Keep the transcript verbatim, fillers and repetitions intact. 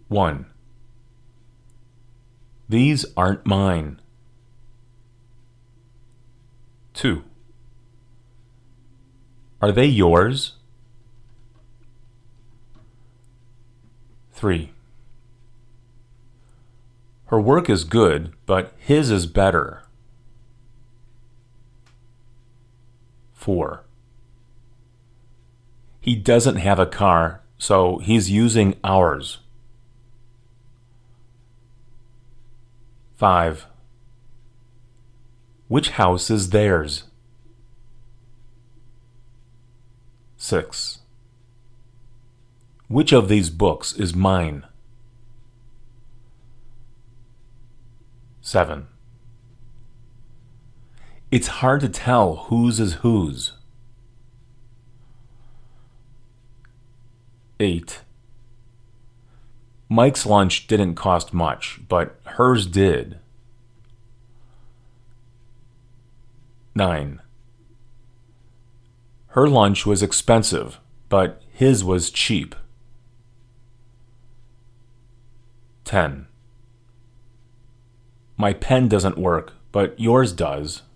one. These aren't mine. two. Are they yours? three. Her work is good, but his is better. four. He doesn't have a car, so he's using ours. five. Which house is theirs? six. Which of these books is mine? seven. It's hard to tell whose is whose. eight. Mike's lunch didn't cost much, but hers did. nine. Her lunch was expensive, but his was cheap. ten. My pen doesn't work, but yours does.